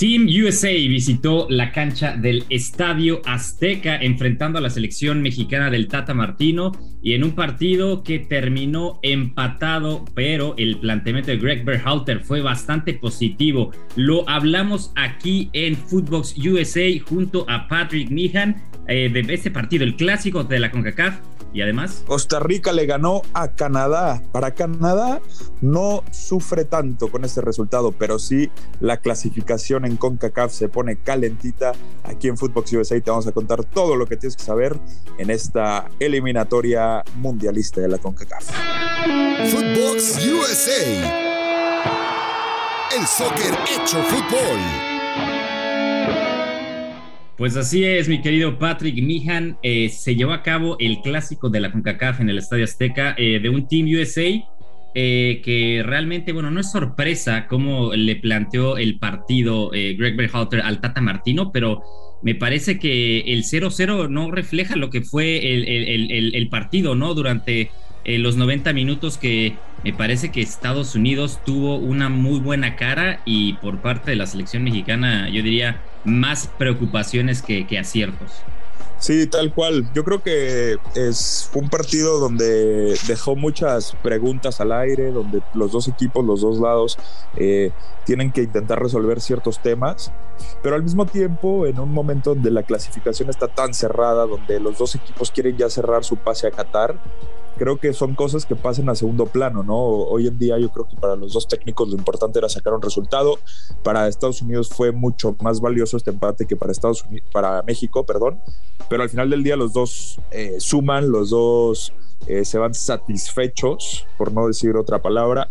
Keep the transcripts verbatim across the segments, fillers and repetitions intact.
Team U S A visitó la cancha del Estadio Azteca enfrentando a la selección mexicana del Tata Martino y en un partido que terminó empatado, pero el planteamiento de Greg Berhalter fue bastante positivo. Lo hablamos aquí en Footbox U S A junto a Patrick Meehan eh, de este partido, el clásico de la CONCACAF. Y además, Costa Rica le ganó a Canadá. Para Canadá no sufre tanto con este resultado, pero sí la clasificación en CONCACAF se pone calentita. Aquí en Footbox U S A te vamos a contar todo lo que tienes que saber en esta eliminatoria mundialista de la CONCACAF. Footbox U S A, el soccer hecho fútbol. Pues así es, mi querido Patrick Meehan. Eh, se llevó a cabo el clásico de la CONCACAF en el Estadio Azteca eh, de un Team U S A eh, que realmente, bueno, no es sorpresa cómo le planteó el partido eh, Greg Berhalter al Tata Martino, pero me parece que el cero cero no refleja lo que fue el, el, el, el partido, ¿no? Durante eh, los noventa minutos que me parece que Estados Unidos tuvo una muy buena cara y por parte de la selección mexicana, yo diría, más preocupaciones que, que aciertos. Sí, tal cual. Yo creo que es, fue un partido donde dejó muchas preguntas al aire, donde los dos equipos, los dos lados, eh, tienen que intentar resolver ciertos temas, pero al mismo tiempo, en un momento donde la clasificación está tan cerrada, donde los dos equipos quieren ya cerrar su pase a Qatar, creo que son cosas que pasan a segundo plano, ¿no? Hoy en día yo creo que para los dos técnicos lo importante era sacar un resultado. Para Estados Unidos fue mucho más valioso este empate que para Estados Unidos, para México, perdón. Pero al final del día los dos eh, suman, los dos eh, se van satisfechos, por no decir otra palabra.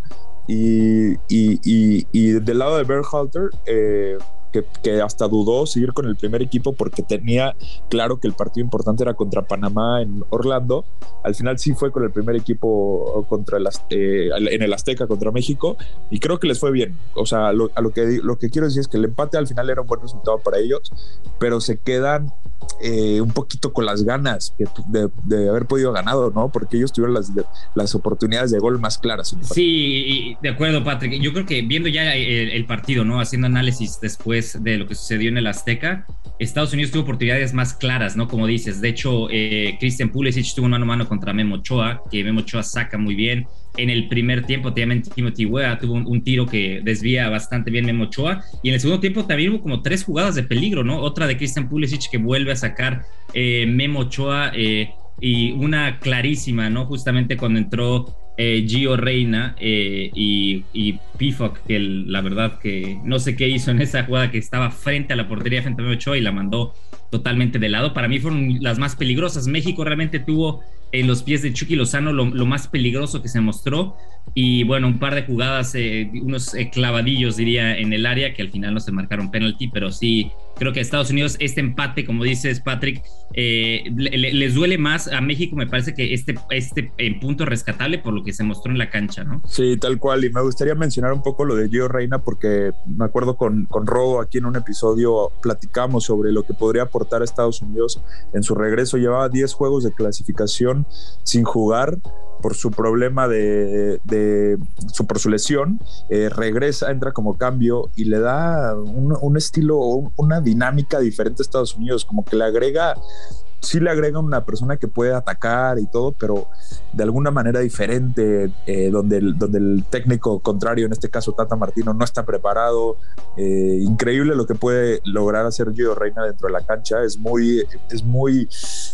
Y, y, y, y del lado de Berhalter, eh, Que, que hasta dudó seguir con el primer equipo porque tenía claro que el partido importante era contra Panamá en Orlando. Al final sí fue con el primer equipo contra el, eh, en el Azteca contra México y creo que les fue bien. O sea, lo, a lo, que, lo que quiero decir es que el empate al final era un buen resultado para ellos, pero se quedan eh, un poquito con las ganas de, de haber podido ganado, ¿no? Porque ellos tuvieron las, las oportunidades de gol más claras. Sí, de acuerdo, Patrick. Yo creo que viendo ya el, el partido, ¿no? Haciendo análisis después de lo que sucedió en el Azteca, Estados Unidos tuvo oportunidades más claras, ¿no? Como dices, de hecho, eh, Christian Pulisic tuvo un mano a mano contra Memo Ochoa, que Memo Ochoa saca muy bien. En el primer tiempo, también Timothy Weah tuvo un, un tiro que desvía bastante bien Memo Ochoa, y en el segundo tiempo también hubo como tres jugadas de peligro, ¿no? Otra de Christian Pulisic que vuelve a sacar eh, Memo Ochoa, eh, y una clarísima, ¿no? Justamente cuando entró Eh, Gio Reyna eh, y, y Pifok, que el, la verdad que no sé qué hizo en esa jugada, que estaba frente a la portería frente a Memo Ochoa y la mandó totalmente de lado. Para mí fueron las más peligrosas. México realmente tuvo en los pies de Chucky Lozano lo, lo más peligroso que se mostró, y bueno, un par de jugadas, eh, unos eh, clavadillos diría en el área que al final no se marcaron penalti, pero sí creo que a Estados Unidos este empate, como dices, Patrick, eh, le, les duele más. A México me parece que este, este eh, punto rescatable por lo que se mostró en la cancha, ¿no? Sí, tal cual, y me gustaría mencionar un poco lo de Gio Reyna porque me acuerdo con, con Robo aquí en un episodio platicamos sobre lo que podría aportar a Estados Unidos en su regreso. Llevaba diez juegos de clasificación sin jugar por su problema de, de su, por su lesión, eh, regresa, entra como cambio y le da un, un estilo, una dinámica diferente a Estados Unidos, como que le agrega, sí le agrega una persona que puede atacar y todo, pero de alguna manera diferente, eh, donde, el, donde el técnico contrario, en este caso Tata Martino, no está preparado. Eh, increíble lo que puede lograr hacer Gio Reyna dentro de la cancha. Es muy, es muy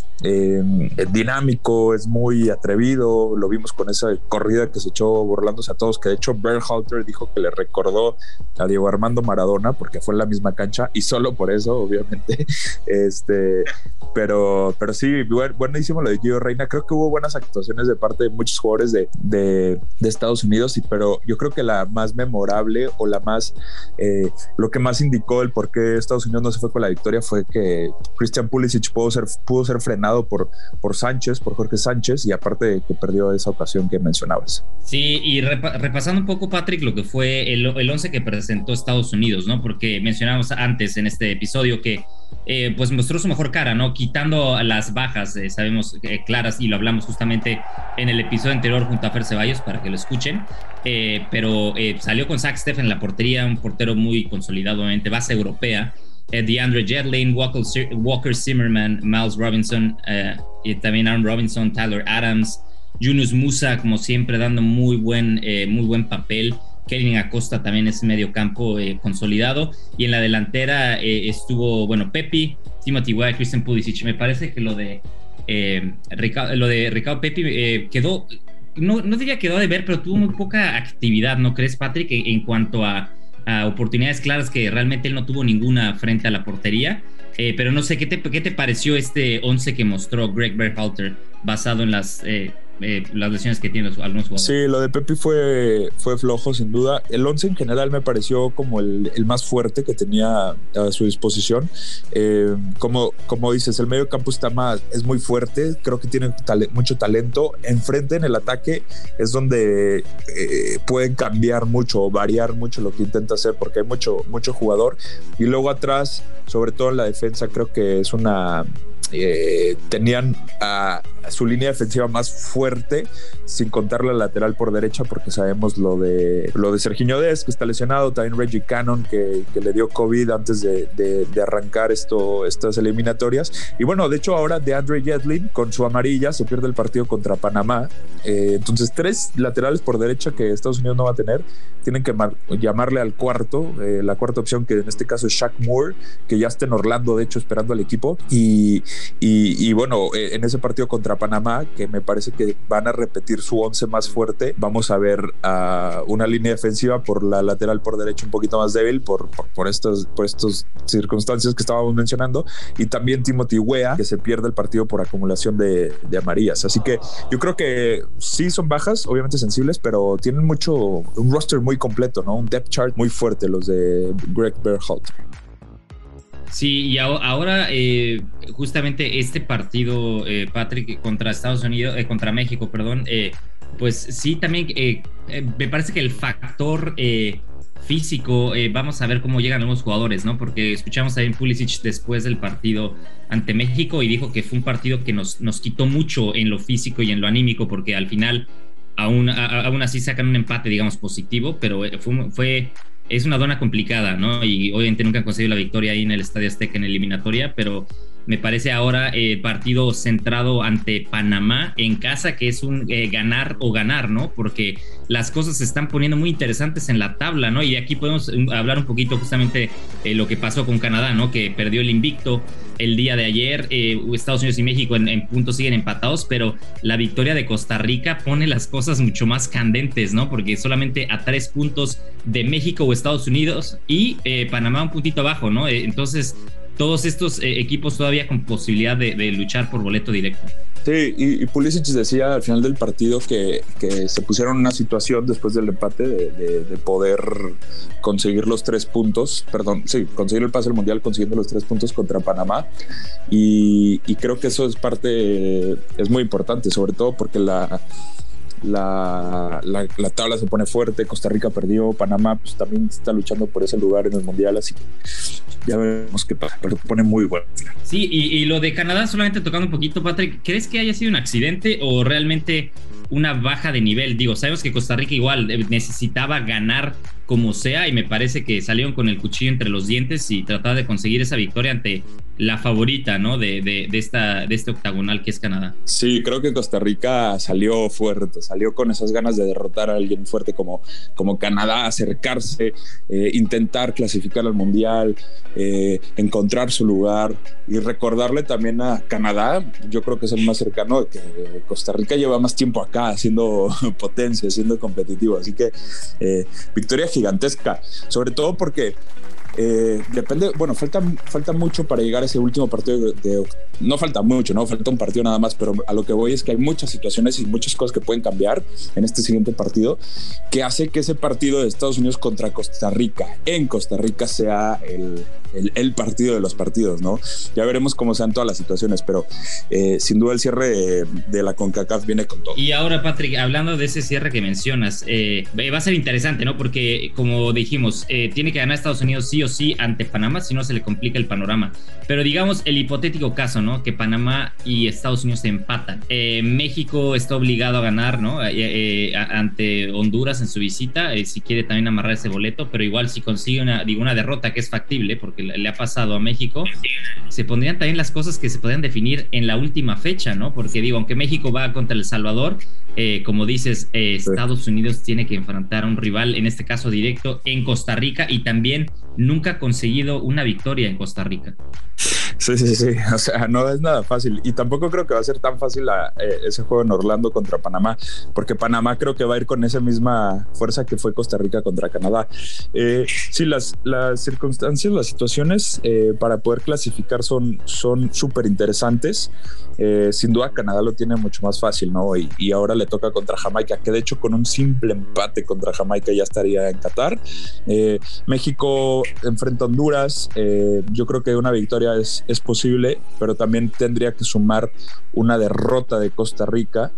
eh, dinámico, es muy atrevido. Lo vimos con esa corrida que se echó burlándose a todos, que de hecho Berhalter dijo que le recordó a Diego Armando Maradona porque fue en la misma cancha y solo por eso, obviamente. este, pero, pero sí, buenísimo lo de Gio Reyna. Creo que hubo buenas actuaciones de parte de muchos jugadores de, de, de Estados Unidos, y, pero yo creo que la más memorable o la más eh, lo que más indicó el por qué Estados Unidos no se fue con la victoria fue que Christian Pulisic pudo ser, pudo ser frenado entrenado por, por Sánchez, por Jorge Sánchez, y aparte de que perdió esa ocasión que mencionabas. Sí, y repa- repasando un poco, Patrick, lo que fue el, el once que presentó Estados Unidos, ¿no? Porque mencionábamos antes en este episodio que eh, pues mostró su mejor cara, ¿no? Quitando las bajas, eh, sabemos eh, claras, y lo hablamos justamente en el episodio anterior junto a Fer Ceballos para que lo escuchen, eh, pero eh, salió con Zach Steffen en la portería, un portero muy consolidado, obviamente, base europea. Eh, DeAndre Jetlin, Walker, Walker Zimmerman, Miles Robinson, eh, y también Aaron Robinson, Tyler Adams, Yunus Musa, como siempre, dando muy buen, eh, muy buen papel. Kevin Acosta también es medio campo eh, consolidado. Y en la delantera eh, estuvo, bueno, Pepi, Timothy Weah, Christian Pulisic. Me parece que lo de, eh, Ricardo, lo de Ricardo Pepi eh, quedó, no, no diría quedó de ver, pero tuvo muy poca actividad, ¿no crees, Patrick? En, en cuanto a, a oportunidades claras, que realmente él no tuvo ninguna frente a la portería. Eh, pero no sé, ¿qué te, ¿qué te pareció este once que mostró Greg Berhalter basado en las... Eh, Eh, las lesiones que tienen los, algunos jugadores? Sí, lo de Pepi fue, fue flojo, sin duda. El once en general me pareció como el, el más fuerte que tenía a su disposición. Eh, como, como dices, el medio campo está más, es muy fuerte, creo que tiene tale, mucho talento. Enfrente, en el ataque, es donde eh, pueden cambiar mucho o variar mucho lo que intenta hacer, porque hay mucho, mucho jugador. Y luego atrás, sobre todo en la defensa, creo que es una... Eh, tenían a, a su línea defensiva más fuerte, sin contar la lateral por derecha, porque sabemos lo de lo de Sergiño Dest, que está lesionado, también Reggie Cannon, que, que le dio COVID antes de, de, de arrancar esto, estas eliminatorias. Y bueno, de hecho ahora DeAndre Jetlin con su amarilla se pierde el partido contra Panamá. Eh, entonces tres laterales por derecha que Estados Unidos no va a tener, tienen que mar- llamarle al cuarto, eh, la cuarta opción, que en este caso es Shaq Moore, que ya está en Orlando, de hecho, esperando al equipo. Y Y, y bueno, en ese partido contra Panamá, que me parece que van a repetir su once más fuerte, vamos a ver uh, una línea defensiva por la lateral por derecha un poquito más débil por, por, por, estas, por estas circunstancias que estábamos mencionando, y también Timothy Weah, que se pierde el partido por acumulación de, de amarillas. Así que yo creo que sí son bajas, obviamente sensibles, pero tienen mucho, un roster muy completo, ¿no? Un depth chart muy fuerte los de Greg Berhalter. Sí, y ahora eh, justamente este partido, eh, Patrick, contra Estados Unidos, eh, contra México, perdón, eh, pues sí, también eh, eh, me parece que el factor eh, físico, eh, vamos a ver cómo llegan los jugadores, ¿no? Porque escuchamos a Ben Pulisic después del partido ante México y dijo que fue un partido que nos, nos quitó mucho en lo físico y en lo anímico, porque al final aún, a, aún así sacan un empate, digamos, positivo, pero fue... fue es una dona complicada, ¿no? Y obviamente nunca han conseguido la victoria ahí en el Estadio Azteca en eliminatoria, pero me parece ahora eh, partido centrado ante Panamá en casa, que es un eh, ganar o ganar, ¿no? Porque las cosas se están poniendo muy interesantes en la tabla, ¿no? Y aquí podemos hablar un poquito justamente eh, lo que pasó con Canadá, ¿no? Que perdió el invicto el día de ayer. eh, Estados Unidos y México en, en puntos siguen empatados, pero la victoria de Costa Rica pone las cosas mucho más candentes, ¿no? Porque solamente a tres puntos de México o Estados Unidos, y eh, Panamá un puntito abajo, ¿no? Eh, entonces todos estos eh, equipos todavía con posibilidad de, de luchar por boleto directo. Sí, y, y Pulisic decía al final del partido que, que se pusieron en una situación después del empate de, de, de poder conseguir los tres puntos, perdón, sí, conseguir el pase al Mundial consiguiendo los tres puntos contra Panamá, y, y creo que eso es parte, es muy importante, sobre todo porque la... La, la, la tabla se pone fuerte. Costa Rica perdió, Panamá pues también está luchando por ese lugar en el Mundial, así que ya veremos qué pasa, pero se pone muy bueno. Sí, y, y lo de Canadá, solamente tocando un poquito, Patrick, ¿crees que haya sido un accidente o realmente una baja de nivel? Digo, sabemos que Costa Rica igual necesitaba ganar como sea, y me parece que salieron con el cuchillo entre los dientes y trataban de conseguir esa victoria ante la favorita, ¿no? De, de, de, esta, de este octagonal que es Canadá. Sí, creo que Costa Rica salió fuerte, salió con esas ganas de derrotar a alguien fuerte como, como Canadá, acercarse, eh, intentar clasificar al Mundial, eh, encontrar su lugar y recordarle también a Canadá, yo creo que es el más cercano, que Costa Rica lleva más tiempo acá siendo potencia, siendo competitivo, así que eh, victoria gigantesca, sobre todo porque Eh, depende, bueno, falta, falta mucho para llegar a ese último partido de, de, no falta mucho, no falta un partido nada más, pero a lo que voy es que hay muchas situaciones y muchas cosas que pueden cambiar en este siguiente partido, que hace que ese partido de Estados Unidos contra Costa Rica en Costa Rica sea el, el, el partido de los partidos, ¿no? Ya veremos cómo sean todas las situaciones, pero eh, sin duda el cierre de, de la CONCACAF viene con todo. Y ahora, Patrick, hablando de ese cierre que mencionas, eh, va a ser interesante, ¿no? Porque como dijimos, eh, tiene que ganar Estados Unidos sí o sí ante Panamá, si no se le complica el panorama. Pero digamos el hipotético caso, ¿no? Que Panamá y Estados Unidos se empatan. Eh, México está obligado a ganar, ¿no? Eh, eh, ante Honduras en su visita, eh, si quiere también amarrar ese boleto, pero igual si consigue una, digo, una derrota que es factible, porque le, le ha pasado a México, se pondrían también las cosas que se podrían definir en la última fecha, ¿no? Porque digo, aunque México va contra El Salvador, eh, como dices, eh, Estados Unidos tiene que enfrentar a un rival, en este caso directo, en Costa Rica, y también nunca ha conseguido una victoria en Costa Rica. Sí, sí, sí, o sea, no es nada fácil y tampoco creo que va a ser tan fácil a, eh, ese juego en Orlando contra Panamá, porque Panamá creo que va a ir con esa misma fuerza que fue Costa Rica contra Canadá. Eh, sí, las, las circunstancias, las situaciones eh, para poder clasificar son son súper interesantes. Eh, sin duda Canadá lo tiene mucho más fácil, ¿no? Y, y ahora le toca contra Jamaica, que de hecho con un simple empate contra Jamaica ya estaría en Qatar. Eh, México enfrenta a Honduras, eh, yo creo que una victoria es, es posible, pero también tendría que sumar una derrota de Costa Rica.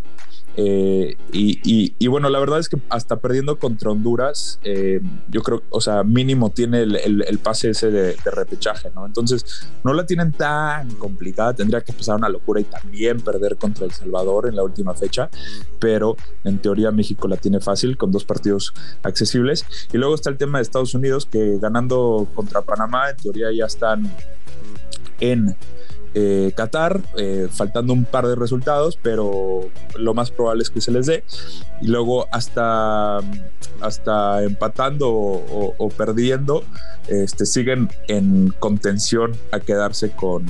Eh, y, y, y bueno, la verdad es que hasta perdiendo contra Honduras, eh, yo creo, o sea, mínimo tiene el, el, el pase ese de, de repechaje, ¿no? Entonces, no la tienen tan complicada, tendría que pasar una locura y también perder contra El Salvador en la última fecha, pero en teoría México la tiene fácil con dos partidos accesibles. Y luego está el tema de Estados Unidos, que ganando contra Panamá, en teoría ya están en Eh, Qatar, eh, faltando un par de resultados, pero lo más probable es que se les dé. Y luego hasta, hasta empatando o, o, o perdiendo, este, siguen en contención a quedarse con,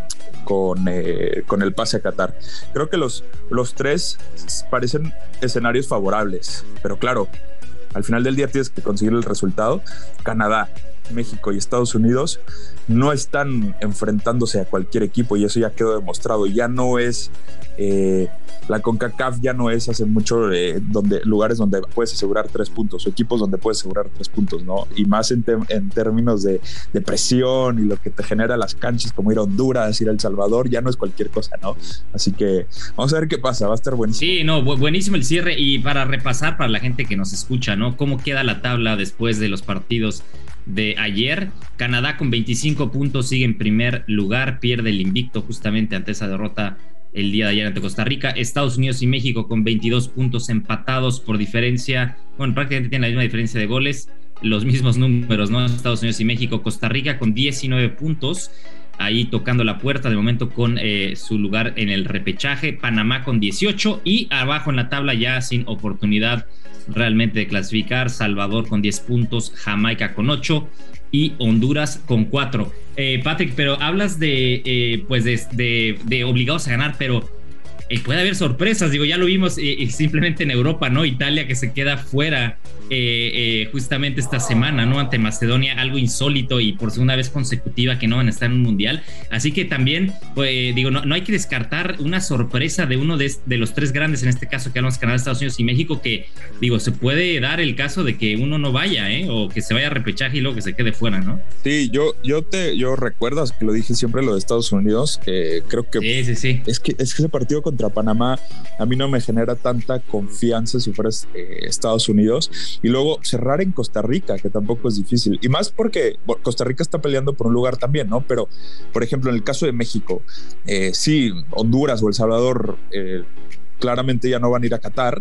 con, eh, con el pase a Qatar. Creo que los, los tres parecen escenarios favorables, pero claro, al final del día tienes que conseguir el resultado. Canadá, México y Estados Unidos no están enfrentándose a cualquier equipo y eso ya quedó demostrado. Ya no es eh, la CONCACAF, ya no es hace mucho eh, donde, lugares donde puedes asegurar tres puntos o equipos donde puedes asegurar tres puntos, ¿no? Y más en, te, en términos de, de presión y lo que te genera las canchas, como ir a Honduras, ir a El Salvador, ya no es cualquier cosa, ¿no? Así que vamos a ver qué pasa, va a estar buenísimo. Sí, no, bu- buenísimo el cierre. Y para repasar para la gente que nos escucha, ¿no? ¿Cómo queda la tabla después de los partidos de ayer? Canadá con veinticinco puntos sigue en primer lugar, pierde el invicto justamente ante esa derrota el día de ayer ante Costa Rica. Estados Unidos y México con veintidós puntos empatados por diferencia, bueno, prácticamente tienen la misma diferencia de goles, los mismos números, ¿no? Estados Unidos y México. Costa Rica con diecinueve puntos, ahí tocando la puerta de momento con eh, su lugar en el repechaje. Panamá con dieciocho y abajo en la tabla ya sin oportunidad realmente de clasificar, Salvador con diez puntos, Jamaica con ocho y Honduras con cuatro. Eh, Patrick, pero hablas de, eh, pues de, de, de obligados a ganar, pero eh, puede haber sorpresas, digo, ya lo vimos eh, simplemente en Europa, ¿no? Italia que se queda fuera eh, eh, justamente esta semana, ¿no? Ante Macedonia, algo insólito y por segunda vez consecutiva que no van a estar en un mundial. Así que también, pues, digo, no, no hay que descartar una sorpresa de uno de, de los tres grandes, en este caso que hablamos, Canadá, Estados Unidos y México, que, digo, se puede dar el caso de que uno no vaya, ¿eh? O que se vaya a repechaje y luego que se quede fuera, ¿no? Sí, yo, yo te, yo recuerdas que lo dije siempre lo de Estados Unidos, eh, creo que, sí, sí, sí. Es que es que ese partido contra Panamá a mí no me genera tanta confianza si fueras eh, Estados Unidos, y luego cerrar en Costa Rica, que tampoco es difícil, y más porque Costa Rica está peleando por un lugar también, ¿no? Pero, por ejemplo, en el caso de México, eh, sí, Honduras o El Salvador eh, claramente ya no van a ir a Qatar,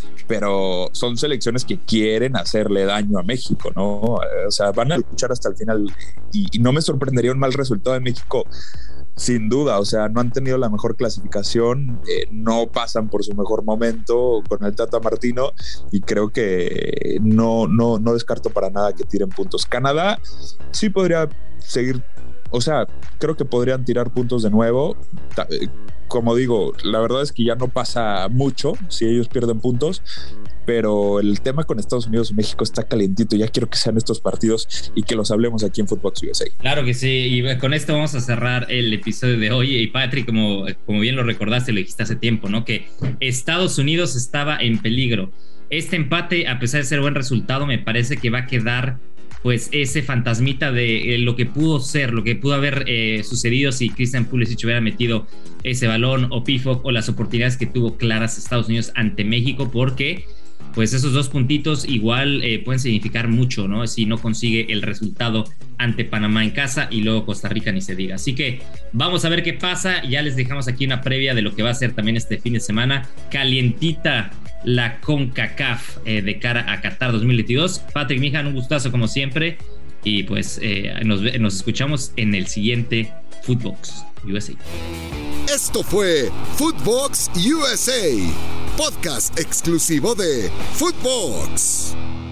pero son selecciones que quieren hacerle daño a México, ¿no? O sea, van a luchar hasta el final y, y no me sorprendería un mal resultado de México, sin duda. O sea, no han tenido la mejor clasificación, eh, no pasan por su mejor momento con el Tata Martino y creo que no, no, no descarto para nada que tiren puntos. Canadá sí podría seguir, o sea, creo que podrían tirar puntos de nuevo. como digo, la verdad es que ya no pasa mucho si ellos pierden puntos, pero el tema con Estados Unidos y México está calientito. Ya quiero que sean estos partidos y que los hablemos aquí en Footbox U S A. Claro que sí, y con esto vamos a cerrar el episodio de hoy. Y Patrick, como, como bien lo recordaste, lo dijiste hace tiempo, ¿no? Que Estados Unidos estaba en peligro. Este empate, a pesar de ser buen resultado, me parece que va a quedar pues ese fantasmita de eh, lo que pudo ser, lo que pudo haber eh, sucedido si Christian Pulisic hubiera metido ese balón, o Pifok, o las oportunidades que tuvo claras Estados Unidos ante México, porque pues esos dos puntitos igual eh, pueden significar mucho, ¿no? Si no consigue el resultado ante Panamá en casa y luego Costa Rica ni se diga. Así que vamos a ver qué pasa. Ya les dejamos aquí una previa de lo que va a ser también este fin de semana. Calientita la CONCACAF eh, de cara a Qatar dos mil veintidós. Patrick Meehan, un gustazo como siempre. Y pues eh, nos, nos escuchamos en el siguiente Footbox U S A. Esto fue Footbox U S A, podcast exclusivo de Footbox.